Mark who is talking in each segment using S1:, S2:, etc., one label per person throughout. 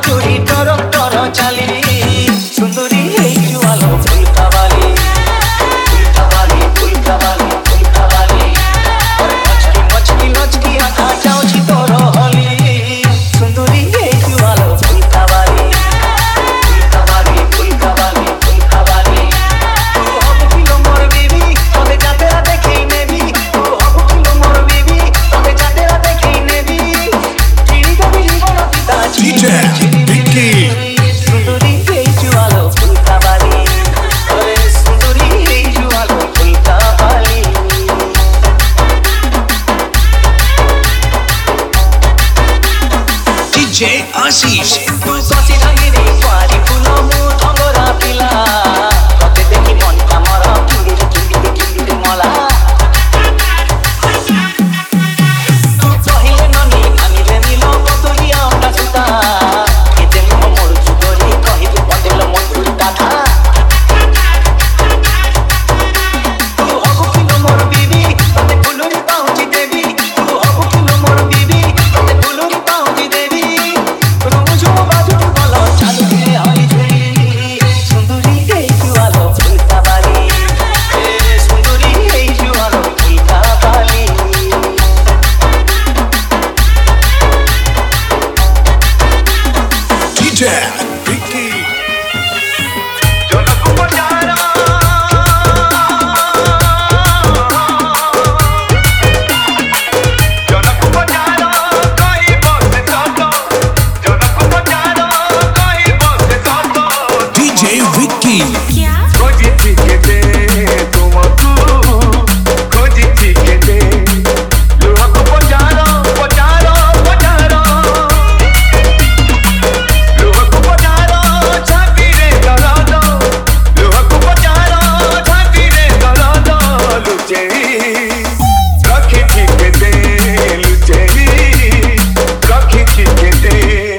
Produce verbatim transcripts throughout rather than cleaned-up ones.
S1: चूड़ी टरो टरो चाली सुंदरी हे जुआलो फूल कावाली फूल कावाली फूल कावाली फूल कावाली और मचकी मचकी मचकी आखा जाओ छी तोरो होली सुंदरी हे जुआलो फूल कावाली फूल कावाली फूल कावाली फूल कावाली तू अब किलो मोर बेबी तोते जाते देखै नेबी तू अब किलो मोर बेबी तोते जाते देखै नेबी चिड़ी का बिली बना पिता
S2: D J Vicky
S1: सुंदरी हे जुआलो फूल कावाली अरे सुंदरी हे जुआलो फूल कावाली
S2: D J Ashish
S1: तू ससी रंगीनी क्वारी फूलो मु ठंगरा पिला तोते देखि मन कामर किंगिरी किंगिरी किंगिरी मला तू पहिले ननी आनिले मिलो बतुलिया अंडा सुता केते मो मोर जुगरी कहि तू बंदेल मन उल्टा था तू अब किलो मोर बीबी तोते फुलुरी पाउची देवी तू अब किलो मोर बीबी तोते फुलुरी पाउची देवी रुमुझो बाजू बोलो चालू के हरी झुरी सुंदरी हे जुआलो फूल कावाली ए सुंदरी हे जुआलो फूल कावाली
S2: D J Vicky
S1: जनक बजारा जनक बजारा कहीं बस जातो जनक बजारा कहीं बस जातो
S2: D J Vicky
S1: खोजी चिकेते तुम तू खोजी चिकेते लोहक बजारा बजारा बजारा लोहक बजारा छाती रे करा दो लोहक बजारा छाती रे करा दो लुचे रखी चिकेते लुचे रखी चिकेते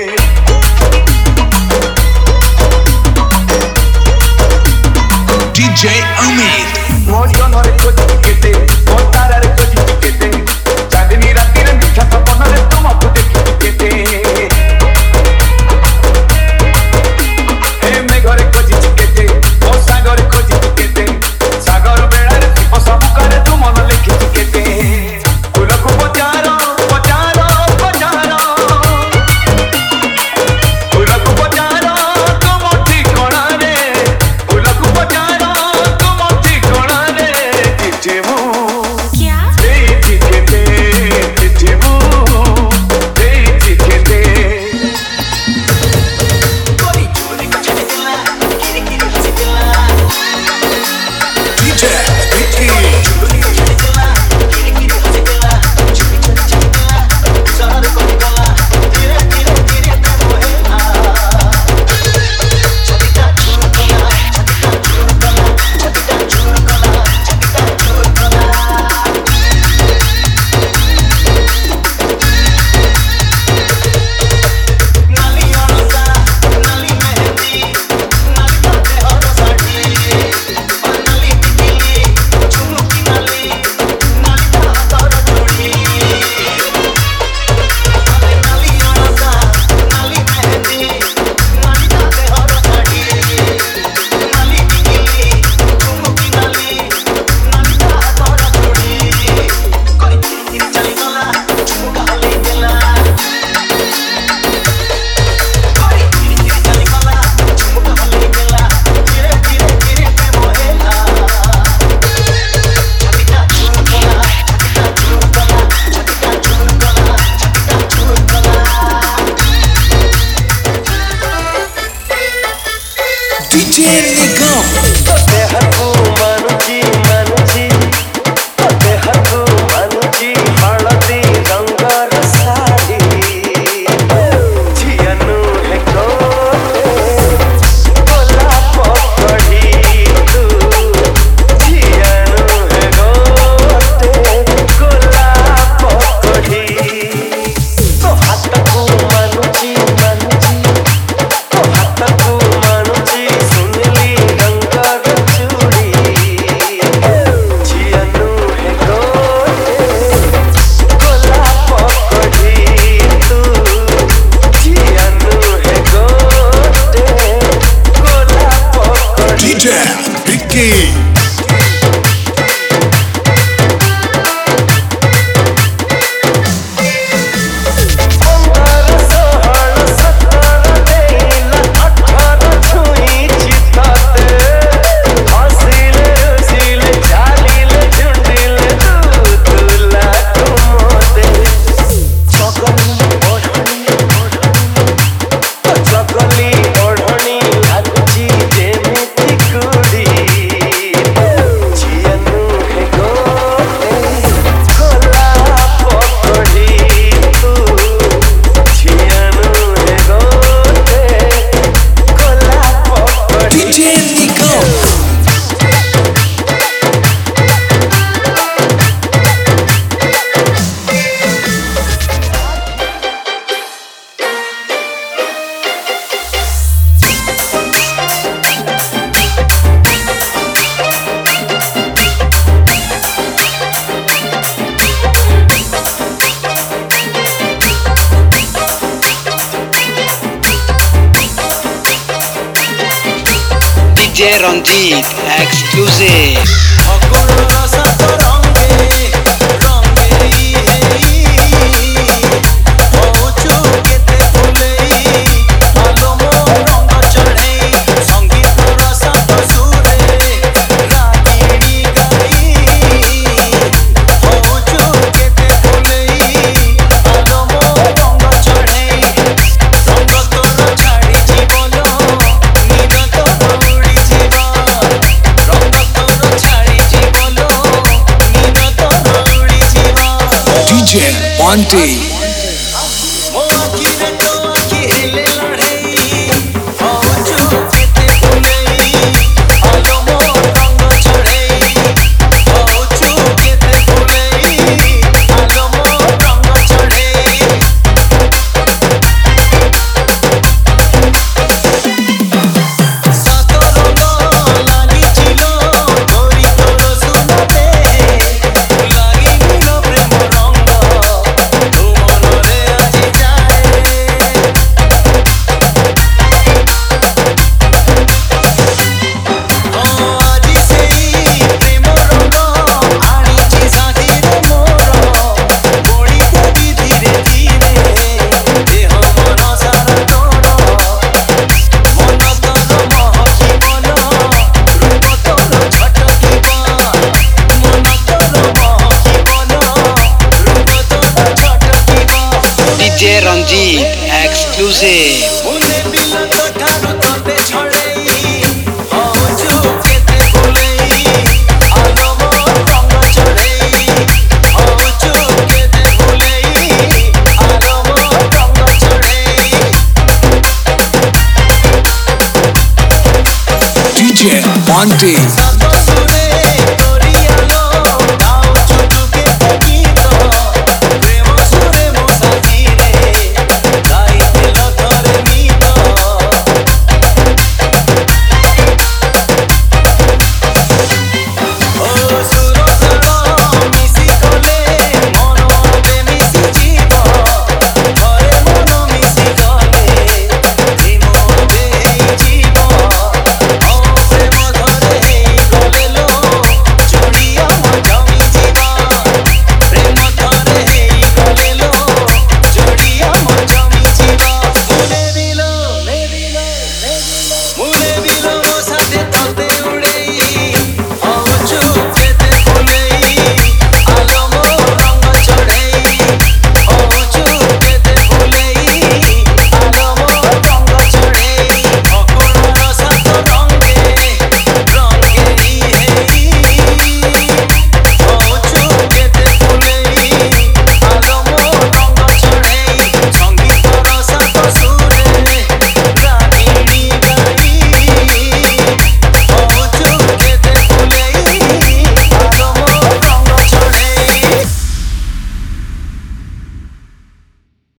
S2: D J Amit
S1: मोर जनरे खोजी चिकेते मोर तारारे खोजी चिकेते चांदनी रातीरे मिठा सपनारे तुमको देखी चिकेते हे मेघरे खोजी चिकेते मोर सागरे खोजी चिकेते सागर बेड़ारे शिव सबुकारे तू मन लेखी चिकेते फूलको बजारो बजारो बजारो फूलको बजारो तुम ठिकाना रे फूलको बजारो तुम ठिकाना रे चिचेमो दे चिकेते चिचेमो दे चिकेते कोई चोरी को छड़े दिला किरी किरी हंसी दिला
S2: D J Vicky
S1: चोरी को छड़े दिला किरी किरी हंसी दिला चोरी चोरी छड़े दिला सारे को निकाला धीरे धीरे धीरे करो है ना छतिका चूर कला छतिका चूर कला छतिका चूर कला छतिका चूर कला नाली अनसा नाली मेहंदी नाली बाते हर साड़ी और नाली टिकली चुमुकी नाली नाली हातर जोड़ी अरे नाली अनसा नाली मेहंदी नाली बाते हर साड़ी नाली टिकली चुमुकी नाली नाली हातर जोड़ी कोई धीरे धीरे चली गला चुमुका हले देला कोई धीरे धीरे चली गला चुमुका हले देला धीरे धीरे धीरे पे मोहेला छतिका चूर कला छतिका चूर कला छतिका चूर कला छतिका चूर कला
S2: D J Nigam
S1: तोते हकु मानुची मानुची तोते हकु मानुची हळदी रंगर साडी झियनु हे गोटे गोलाप कढी तू झियनु हे गोटे गोलाप कढी तो हातकु मानुची मानुची तो हातकु मानुची सुनली
S3: DJ Ranjit exclusive.
S2: D J Ponte.
S3: D J Ranjit exclusive.
S2: D J Ponte.